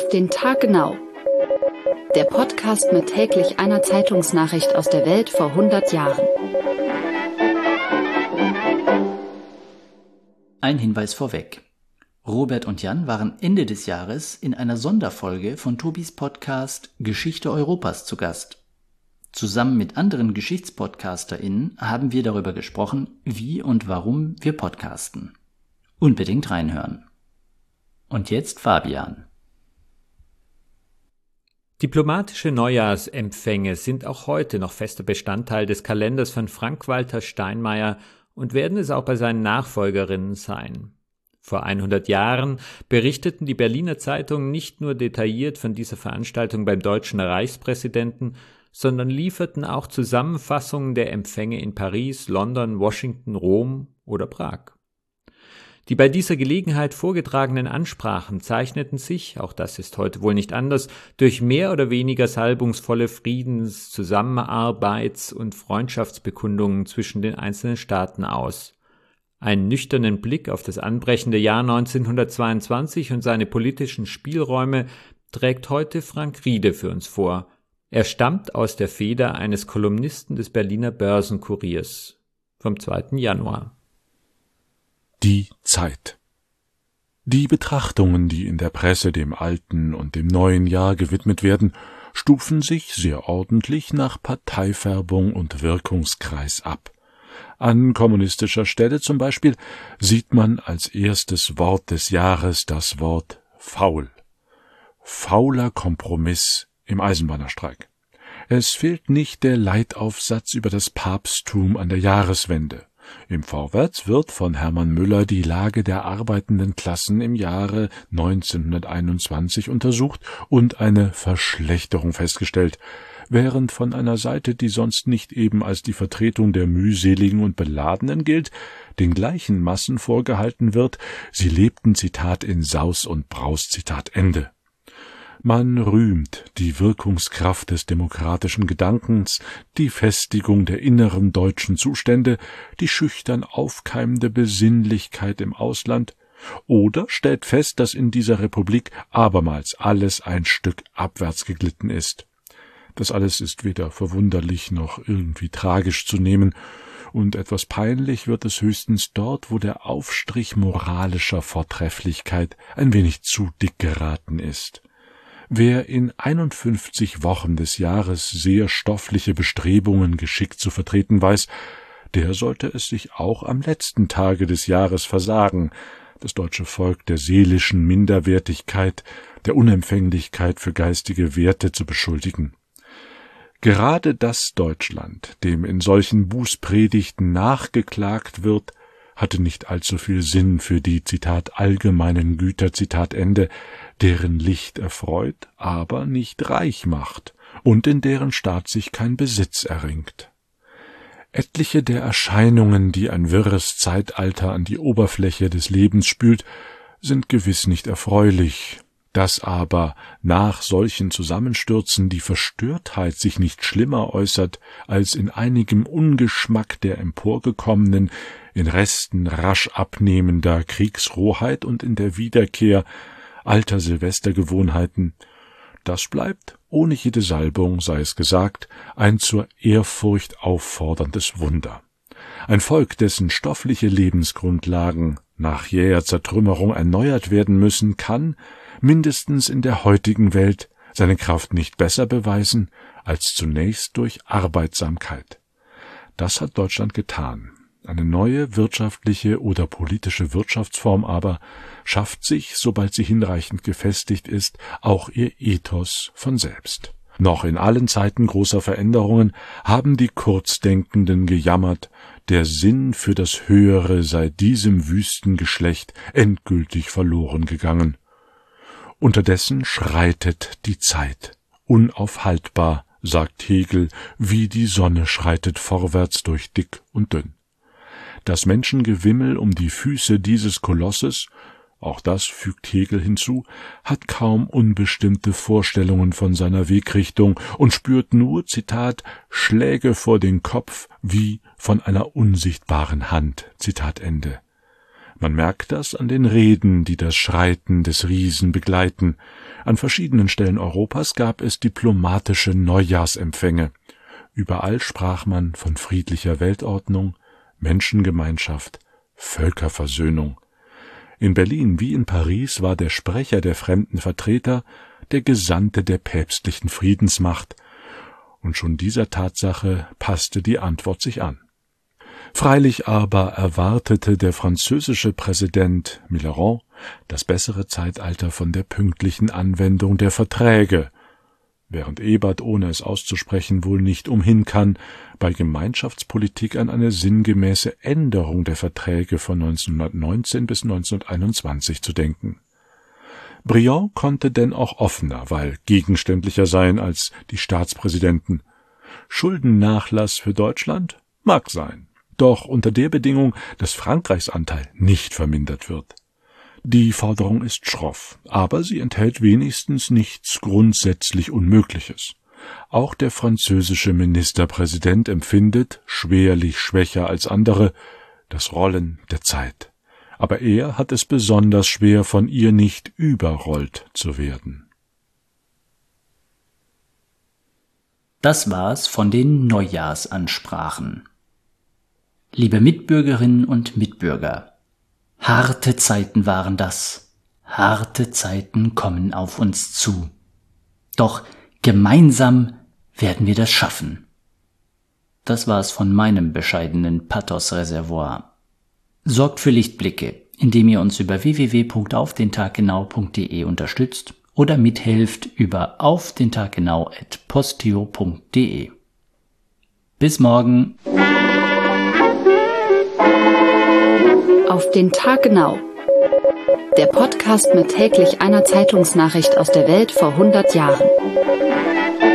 Auf den Tag genau. Der Podcast mit täglich einer Zeitungsnachricht aus der Welt vor 100 Jahren. Ein Hinweis vorweg. Robert und Jan waren Ende des Jahres in einer Sonderfolge von Tobis Podcast Geschichte Europas zu Gast. Zusammen mit anderen GeschichtspodcasterInnen haben wir darüber gesprochen, wie und warum wir podcasten. Unbedingt reinhören. Und jetzt Fabian. Diplomatische Neujahrsempfänge sind auch heute noch fester Bestandteil des Kalenders von Frank-Walter Steinmeier und werden es auch bei seinen Nachfolgerinnen sein. Vor 100 Jahren berichteten die Berliner Zeitungen nicht nur detailliert von dieser Veranstaltung beim deutschen Reichspräsidenten, sondern lieferten auch Zusammenfassungen der Empfänge in Paris, London, Washington, Rom oder Prag. Die bei dieser Gelegenheit vorgetragenen Ansprachen zeichneten sich, auch das ist heute wohl nicht anders, durch mehr oder weniger salbungsvolle Friedens-, Zusammenarbeits- und Freundschaftsbekundungen zwischen den einzelnen Staaten aus. Einen nüchternen Blick auf das anbrechende Jahr 1922 und seine politischen Spielräume trägt heute Frank Riede für uns vor. Er stammt aus der Feder eines Kolumnisten des Berliner Börsenkuriers vom 2. Januar. Die Zeit. Die Betrachtungen, die in der Presse dem alten und dem neuen Jahr gewidmet werden, stufen sich sehr ordentlich nach Parteifärbung und Wirkungskreis ab. An kommunistischer Stelle zum Beispiel sieht man als erstes Wort des Jahres das Wort faul. Fauler Kompromiss im Eisenbahnerstreik. Es fehlt nicht der Leitaufsatz über das Papsttum an der Jahreswende. Im Vorwärts wird von Hermann Müller die Lage der arbeitenden Klassen im Jahre 1921 untersucht und eine Verschlechterung festgestellt, während von einer Seite, die sonst nicht eben als die Vertretung der mühseligen und Beladenen gilt, den gleichen Massen vorgehalten wird, sie lebten, Zitat, in Saus und Braus, Zitat Ende. Man rühmt die Wirkungskraft des demokratischen Gedankens, die Festigung der inneren deutschen Zustände, die schüchtern aufkeimende Besinnlichkeit im Ausland, oder stellt fest, dass in dieser Republik abermals alles ein Stück abwärts geglitten ist. Das alles ist weder verwunderlich noch irgendwie tragisch zu nehmen, und etwas peinlich wird es höchstens dort, wo der Aufstrich moralischer Vortrefflichkeit ein wenig zu dick geraten ist. Wer in 51 Wochen des Jahres sehr stoffliche Bestrebungen geschickt zu vertreten weiß, der sollte es sich auch am letzten Tage des Jahres versagen, das deutsche Volk der seelischen Minderwertigkeit, der Unempfänglichkeit für geistige Werte zu beschuldigen. Gerade das Deutschland, dem in solchen Bußpredigten nachgeklagt wird, hatte nicht allzu viel Sinn für die, Zitat, allgemeinen Güter, Zitat Ende, deren Licht erfreut, aber nicht reich macht und in deren Staat sich kein Besitz erringt. Etliche der Erscheinungen, die ein wirres Zeitalter an die Oberfläche des Lebens spült, sind gewiss nicht erfreulich. Dass aber nach solchen Zusammenstürzen die Verstörtheit sich nicht schlimmer äußert als in einigem Ungeschmack der Emporgekommenen, in Resten rasch abnehmender Kriegsrohheit und in der Wiederkehr alter Silvestergewohnheiten, das bleibt, ohne jede Salbung, sei es gesagt, ein zur Ehrfurcht aufforderndes Wunder. Ein Volk, dessen stoffliche Lebensgrundlagen nach jäher Zertrümmerung erneuert werden müssen, kann, mindestens in der heutigen Welt, seine Kraft nicht besser beweisen als zunächst durch Arbeitsamkeit. Das hat Deutschland getan. Eine neue wirtschaftliche oder politische Wirtschaftsform aber schafft sich, sobald sie hinreichend gefestigt ist, auch ihr Ethos von selbst. Noch in allen Zeiten großer Veränderungen haben die Kurzdenkenden gejammert, der Sinn für das Höhere sei diesem Wüstengeschlecht endgültig verloren gegangen. Unterdessen schreitet die Zeit, unaufhaltbar, sagt Hegel, wie die Sonne schreitet vorwärts durch dick und dünn. Das Menschengewimmel um die Füße dieses Kolosses, auch das fügt Hegel hinzu, hat kaum unbestimmte Vorstellungen von seiner Wegrichtung und spürt nur, Zitat, Schläge vor den Kopf wie von einer unsichtbaren Hand, Zitat Ende. Man merkt das an den Reden, die das Schreiten des Riesen begleiten. An verschiedenen Stellen Europas gab es diplomatische Neujahrsempfänge. Überall sprach man von friedlicher Weltordnung, Menschengemeinschaft, Völkerversöhnung. In Berlin wie in Paris war der Sprecher der fremden Vertreter der Gesandte der päpstlichen Friedensmacht, und schon dieser Tatsache passte die Antwort sich an. Freilich aber erwartete der französische Präsident Mitterrand das bessere Zeitalter von der pünktlichen Anwendung der Verträge, während Ebert, ohne es auszusprechen, wohl nicht umhin kann, bei Gemeinschaftspolitik an eine sinngemäße Änderung der Verträge von 1919 bis 1921 zu denken. Briand konnte denn auch offener, weil gegenständlicher sein als die Staatspräsidenten. Schuldennachlass für Deutschland mag sein, doch unter der Bedingung, dass Frankreichs Anteil nicht vermindert wird. Die Forderung ist schroff, aber sie enthält wenigstens nichts grundsätzlich Unmögliches. Auch der französische Ministerpräsident empfindet, schwerlich schwächer als andere, das Rollen der Zeit. Aber er hat es besonders schwer, von ihr nicht überrollt zu werden. Das war's von den Neujahrsansprachen. Liebe Mitbürgerinnen und Mitbürger, harte Zeiten waren das. Harte Zeiten kommen auf uns zu. Doch gemeinsam werden wir das schaffen. Das war's von meinem bescheidenen Pathos-Reservoir. Sorgt für Lichtblicke, indem ihr uns über www.aufdentaggenau.de unterstützt oder mithelft über aufdentaggenau@posteo.de. Bis morgen. Auf den Tag genau. Der Podcast mit täglich einer Zeitungsnachricht aus der Welt vor 100 Jahren.